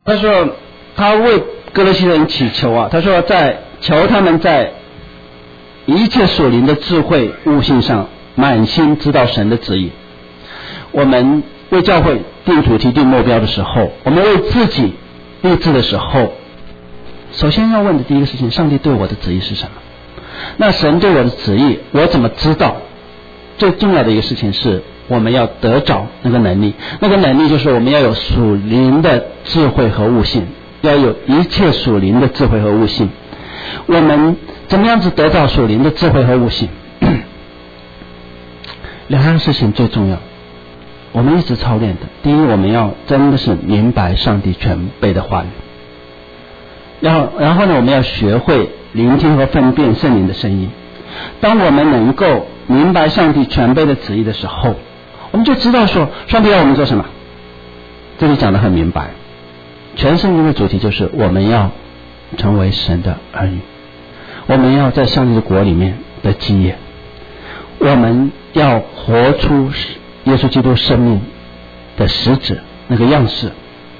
他说他为哥罗西人祈求啊，他说求他们在一切属灵的智慧悟性上满心知道神的旨意。我们为教会定主题定目标的时候，我们为自己立志的时候，首先要问的第一个事情，上帝对我的旨意是什么？那神对我的旨意我怎么知道？最重要的一个事情是我们要得着那个能力，那个能力就是我们要有属灵的智慧和悟性，要有一切属灵的智慧和悟性。我们怎么样子得到属灵的智慧和悟性？两样事情最重要，我们一直操练的。第一，我们要真的是明白上帝全备的话语，然后呢，我们要学会聆听和分辨圣灵的声音。当我们能够明白上帝全备的旨意的时候，我们就知道说上帝要我们做什么。这里讲得很明白，全圣经的主题就是我们要成为神的儿女，我们要在上帝的国里面的基业，我们要活出耶稣基督生命的实质那个样式，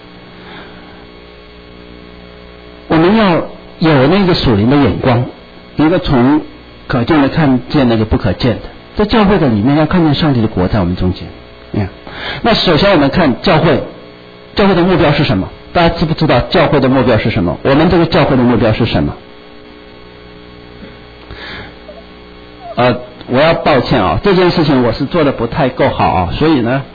我们要有那个属灵的眼光，一个从可见的看见那个不可见的，在教会的里面要看见上帝的国在我们中间。那首先我们看教会的目标是什么？大家知不知道教会的目标是什么？我们这个教会的目标是什么？我要抱歉啊，这件事情我是做的不太够好啊，所以呢，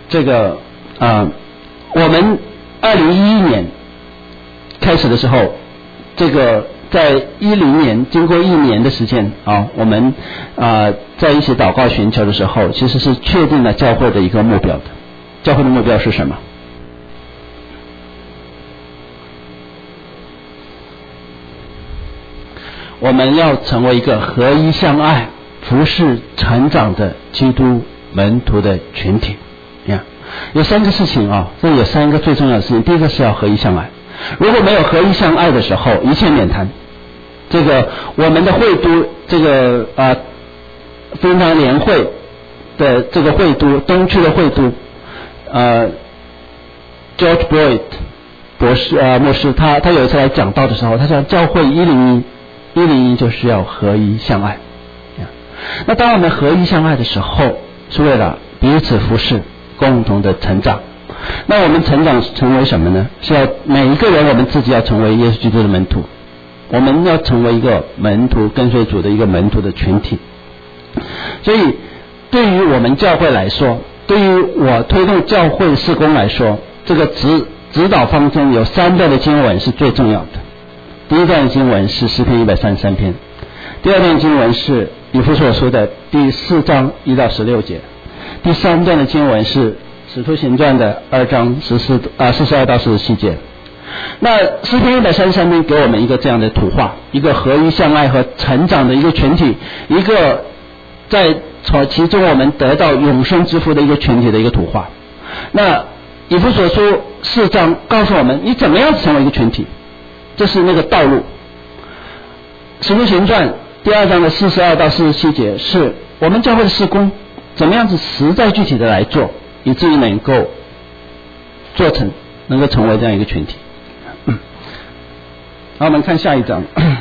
我们2011年开始的时候，这个在10年经过1年的时间啊，我们在一起祷告寻求的时候，其实是确定了教会的一个目标的。教会的目标是什么？我们要成为一个合一相爱、服侍成长的基督门徒的群体。有3个事情啊，这有3个最重要的事情。第一个是要合一相爱，如果没有合一相爱的时候，一切免谈。这个我们的会督，这个福音堂联会的这个会督，东区的会督George Boyd 博士牧师，他有一次来讲道的时候，他讲教会101就是要合一相爱。那当我们合一相爱的时候，是为了彼此服侍，共同的成长。那我们成长成为什么呢？是要每一个人我们自己要成为耶稣基督的门徒，我们要成为一个门徒，跟随主的一个门徒的群体。所以对于我们教会来说，对于我推动教会事工来说，这个指导方针有3段的经文是最重要的。第一段的经文是诗篇133篇，第二段的经文是以弗所书的第4章1到16节，第3段的经文是使徒行传的2章42到47节。那诗篇133篇给我们一个这样的图画，一个合一相爱和成长的一个群体，一个在其中我们得到永生之福的一个群体的一个图画。那以弗所书4章告诉我们你怎么样成为一个群体，这是那个道路。使徒行传第2章的42到47节是我们教会的事工怎么样子实在具体的来做，以至于能够做成，能够成为这样一个群体。好，我们看下一章。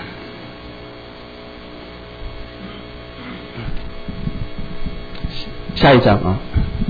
下一章啊。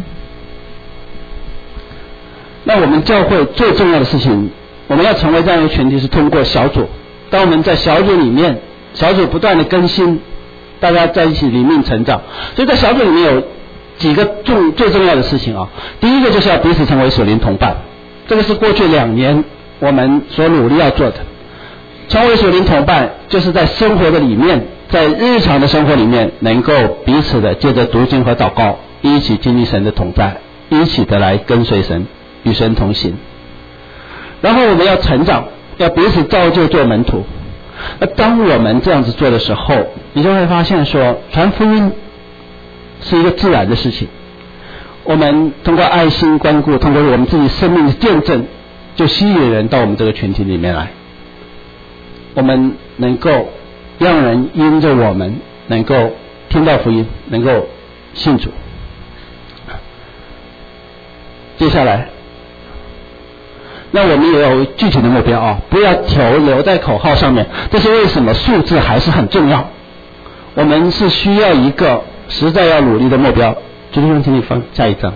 那我们教会最重要的事情，我们要成为这样一个群体，是通过小组。当我们在小组里面，小组不断的更新，大家在一起灵命成长。所以在小组里面有几个最重要的事情啊。第一个就是要彼此成为属灵同伴，这个是过去2年我们所努力要做的。成为属灵同伴，就是在生活的里面，在日常的生活里面，能够彼此的借着读经和祷告，一起经历神的同在，一起的来跟随神，与神同行。然后我们要成长，要彼此造就做门徒。那当我们这样子做的时候，你就会发现说，传福音是一个自然的事情。我们通过爱心关顾，通过我们自己生命的见证，就吸引人到我们这个群体里面来。我们能够让人因着我们能够听到福音，能够信主。接下来那我们也有具体的目标啊，不要留在口号上面。这是为什么数字还是很重要？我们是需要一个实在要努力的目标。朱立兄，请你放下一张。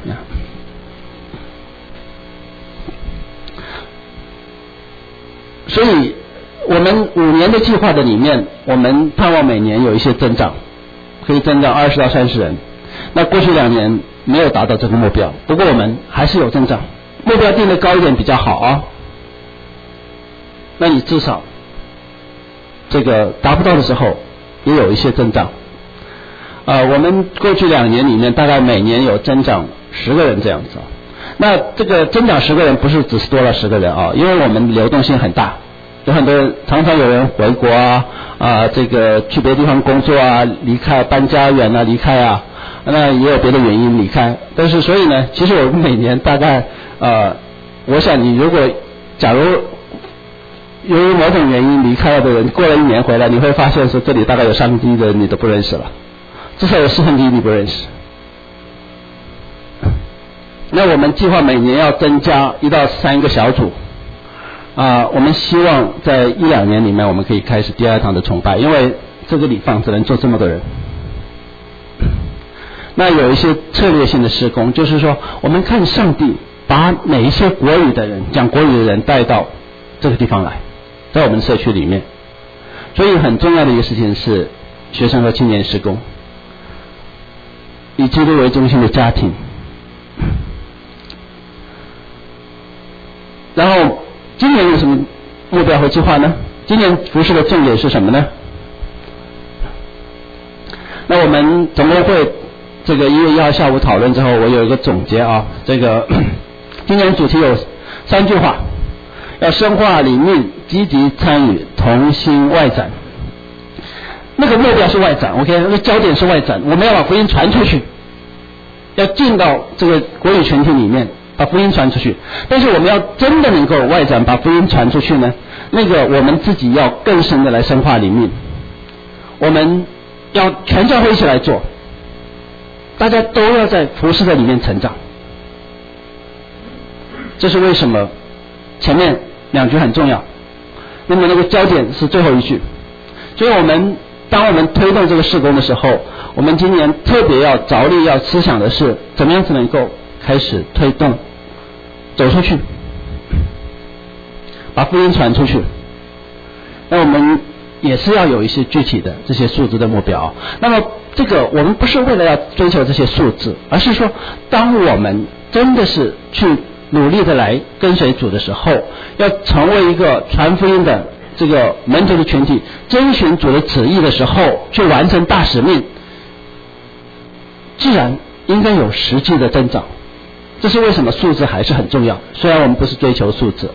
所以我们5年的计划的里面，我们盼望每年有一些增长，可以增长20到30人。那过去2年没有达到这个目标，不过我们还是有增长。目标定得高一点比较好啊。那你至少这个达不到的时候也有一些增长。我们过去2年里面大概每年有增长10个人这样子啊。那这个增长10个人不是只是多了10个人啊，因为我们流动性很大，有很多人常常有人回国这个去别的地方工作啊，离开搬家远啊离开啊，那也有别的原因离开。但是所以呢，其实我们每年大概我想你如果假如由于某种原因离开了的人，过了1年回来，你会发现说这里大概有3%的人你都不认识了，至少有1/4你不认识。那我们计划每年要增加1到3个小组我们希望在1-2年里面我们可以开始第2堂的崇拜，因为这个礼放只能坐这么多人。那有一些策略性的施工，就是说我们看上帝把哪一些国语的人讲国语的人带到这个地方来，在我们社区里面。所以很重要的一个事情是学生和青年施工，以基督为中心的家庭。然后今年有什么目标和计划呢？今年服事的重点是什么呢？那我们总工会这个1月1号下午讨论之后，我有一个总结啊。这个今年主题有3句话：要深化灵命，积极参与，同心外展。那个目标是外展 ，OK， 那个焦点是外展，我们要把福音传出去，要进到这个国语群体里面，把福音传出去。但是我们要真的能够外展，把福音传出去呢，那个我们自己要更深的来深化灵命，我们要全教会一起来做，大家都要在服事的里面成长。这是为什么前面2句很重要，那么那个焦点是最后1句。所以当我们推动这个事工的时候，我们今年特别要着力要思想的是怎么样子能够开始推动走出去，把福音传出去。那我们也是要有一些具体的这些数字的目标。那么这个我们不是为了要追求这些数字，而是说当我们真的是去努力的来跟随主的时候，要成为一个传福音的这个门徒的群体，遵循主的旨意的时候，去完成大使命，自然应该有实际的增长。这是为什么数字还是很重要，虽然我们不是追求数字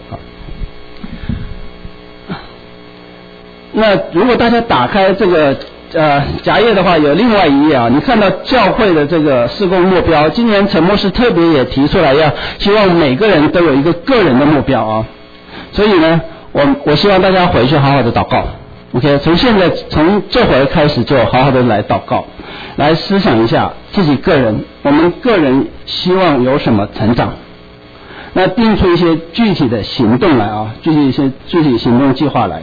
那如果大家打开这个夹页的话，有另外一页你看到教会的这个事工目标，今年陈牧师特别也提出来，要希望每个人都有一个个人的目标所以呢我希望大家回去好好的祷告 OK， 从这会儿开始就好好的来祷告，来思想一下自己个人，我们个人希望有什么成长，那定出一些具体的行动来具体行动计划来。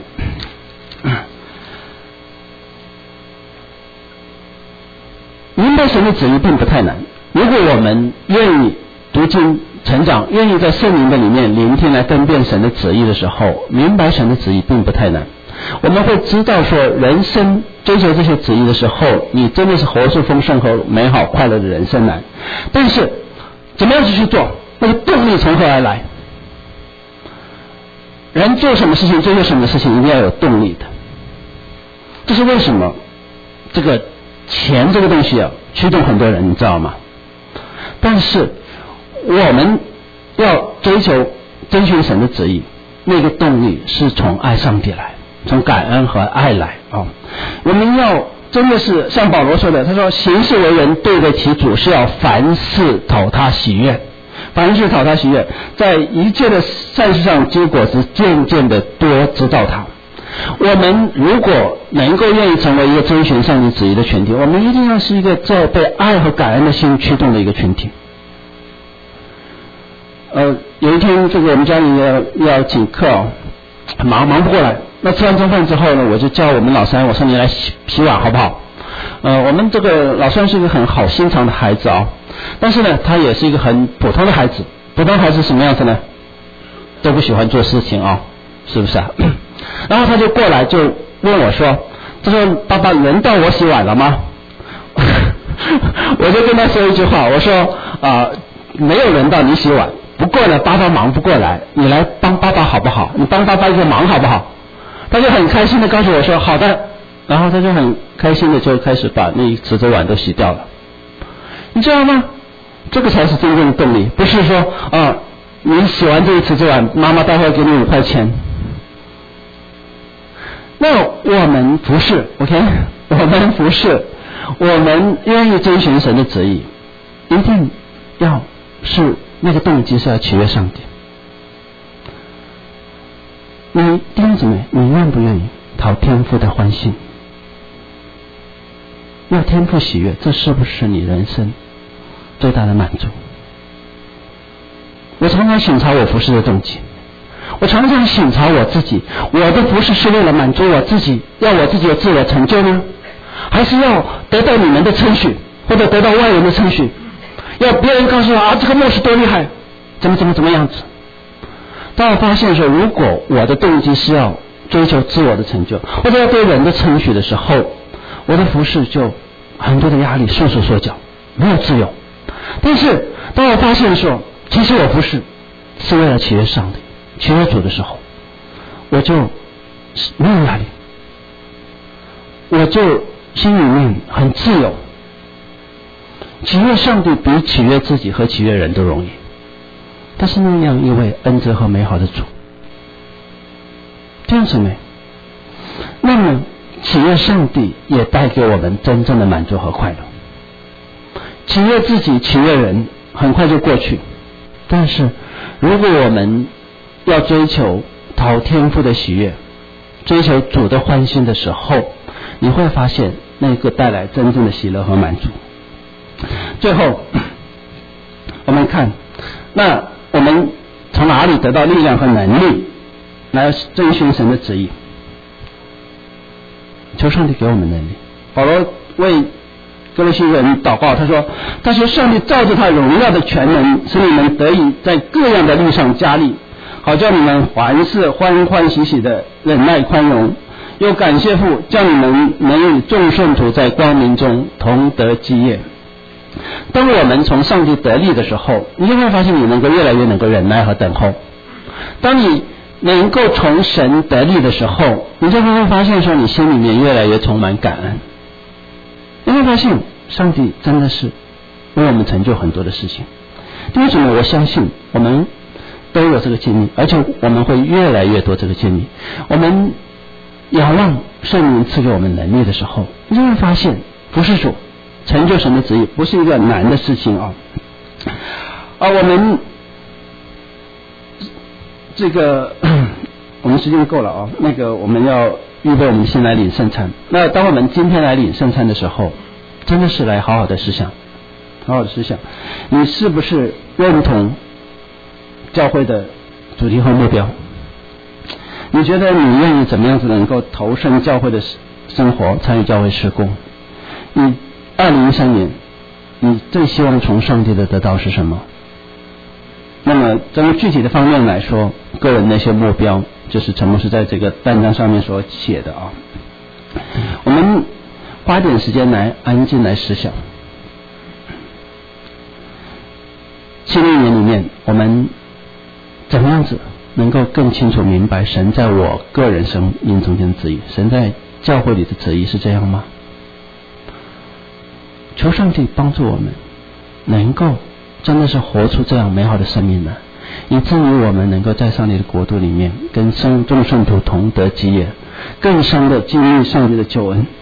明白神的旨意并不太难，如果我们愿意读经成长，愿意在圣灵的里面聆听来分辨神的旨意的时候，明白神的旨意并不太难。我们会知道说人生追求这些旨意的时候，你真的是活出丰盛和美好快乐的人生来。但是怎么样去做，那个动力从何而来？人做什么事情追求什么事情一定要有动力的。这是为什么这个钱这个东西驱动很多人，你知道吗？但是我们要追求遵循神的旨意，那个动力是从爱上帝来，从感恩和爱来我们要真的是像保罗说的，他说行事为人对得起主，是要凡事讨他喜悦，凡事讨他喜悦，在一切的善事上结果子，渐渐的多知道他。我们如果能够愿意成为一个遵循上帝旨意的群体，我们一定要是一个在被爱和感恩的心驱动的一个群体。 有一天这个我们家里要请客哦，忙不过来。那吃完中饭之后呢，我就叫我们老三，我说你来洗碗好不好？我们这个老三是一个很好心肠的孩子啊，但是呢，他也是一个很普通的孩子。普通孩子什么样子呢？都不喜欢做事情啊，是不是啊？然后他就过来就问我说：“他说爸爸，轮到我洗碗了吗？”我就跟他说一句话，我说没有轮到你洗碗，不过呢，爸爸忙不过来，你来帮爸爸好不好？你帮爸爸一个忙好不好？他就很开心的告诉我说好的，然后他就很开心的就开始把那一池子碗都洗掉了。你知道吗？这个才是真正的动力，不是说你洗完这一池子碗，妈妈待会给你5块钱。那我们不是 OK， 我们不是，我们愿意遵循神的旨意，一定要是那个动机是要取悦上帝。你弟兄姊妹，你愿不愿意讨天父的欢心？要天父喜悦，这是不是你人生最大的满足？我常常省察我服事的动机，我常常省察我自己，我的服事是为了满足我自己，要我自己有自我成就呢，还是要得到你们的称许，或者得到外人的称许，要别人告诉我这个牧师多厉害，怎么样子？当我发现说，如果我的动机是要追求自我的成就，或者要对人的称许的时候，我的服事就很多的压力，束手束脚，没有自由。但是当我发现说，其实我服事是为了取悦上帝、取悦主的时候，我就没有压力，我就心里面很自由。取悦上帝比取悦自己和取悦人都容易，但是那样一位恩慈和美好的主，弟兄姊妹，那么取悦上帝也带给我们真正的满足和快乐。取悦自己、取悦人很快就过去，但是如果我们要追求讨天父的喜悦，追求主的欢心的时候，你会发现那个带来真正的喜乐和满足。最后我们看，那我们从哪里得到力量和能力来遵循神的旨意？求上帝给我们能力。保罗为哥罗西人祷告，他说上帝照着他荣耀的全能，使你们得以在各样的力上加力，好叫你们凡事欢欢喜喜的忍耐宽容，又感谢父，叫你们能与众圣徒在光明中同得基业。当我们从上帝得力的时候，你就会发现你能够越来越能够忍耐和等候。当你能够从神得力的时候，你就会发现说你心里面越来越充满感恩。你会发现上帝真的是为我们成就很多的事情。为什么？我相信我们都有这个经历，而且我们会越来越多这个经历。我们仰望圣灵赐给我们能力的时候，你就会发现不是主成就神的旨意不是一个难的事情啊！我们这个我们时间够了啊，我们要预备我们先来领圣餐。那当我们今天来领圣餐的时候，真的是来好好的思想，你是不是认同教会的主题和目标？你觉得你愿意怎么样子能够投身教会的生活，参与教会事工？你2013年你最希望从上帝的得到是什么？那么从具体的方面来说，个人那些目标就是陈牧师在这个单张上面所写的啊。我们花点时间来安静来思想。7年里面，我们怎么样子能够更清楚明白神在我个人生命中间的旨意？神在教会里的旨意是这样吗？求上帝帮助我们能够真的是活出这样美好的生命来，以至于我们能够在上帝的国度里面跟众圣徒同得基业，更深的经历上帝的救恩。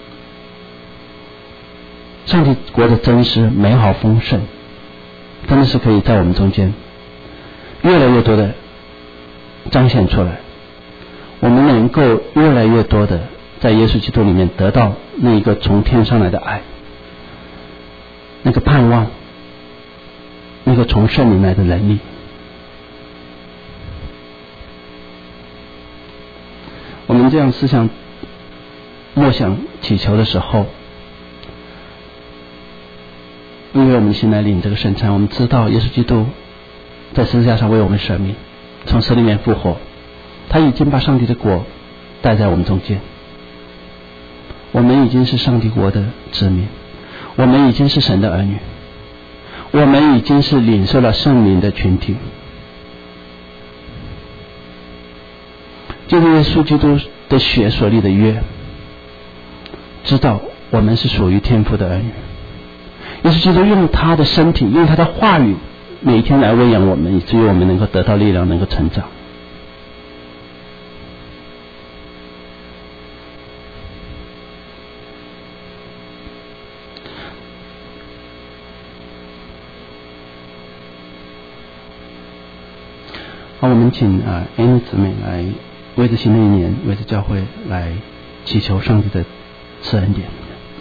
上帝国的真实美好丰盛真的是可以在我们中间越来越多的彰显出来，我们能够越来越多的在耶稣基督里面得到那一个从天上来的爱，那个盼望，那个从圣灵来的能力， 们这样思想默想祈求的时候，因为我们现在领这个圣餐，我们知道耶稣基督在十字架上为我们舍命，从死里面复活，他已经把上帝的国带在我们中间，我们已经是上帝国的子民，我们已经是神的儿女，我们已经是领受了圣灵的群体。就是耶稣基督的血所立的约，知道我们是属于天父的儿女。耶稣基督用他的身体，用他的话语，每一天来喂养我们，以至于我们能够得到力量，能够成长。好，我们请Annie姊妹来为着新的一年，为着教会来祈求上帝的赐恩典。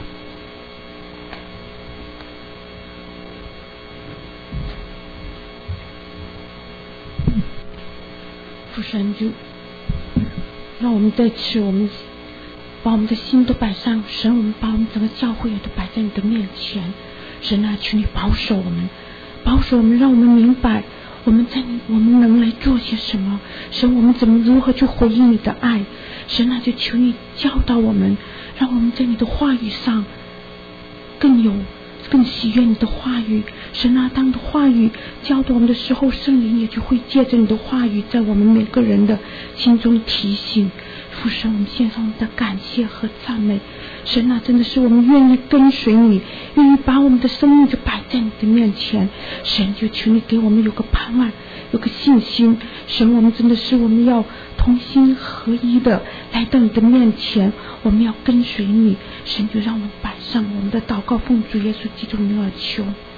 父神，就让我们在此，我们把我们的心都摆上，神，我们把我们整个教会也都摆在你的面前。神啊，求你保守我们，保守我们，让我们明白我们能来做些什么。神，我们如何去回应你的爱？神啊，就求你教导我们，让我们在你的话语上更喜悦你的话语。神啊，当你的话语教导我们的时候，圣灵也就会借着你的话语在我们每个人的心中提醒。父神，我们献上我们的感谢和赞美。神啊，真的是我们愿意跟随你，愿意把我们的生命就摆在你的面前。神，就求你给我们有个盼望，有个信心。神，我们真的是我们要同心合一的来到你的面前，我们要跟随你。神，就让我们摆上我们的祷告，奉主耶稣基督的名而求。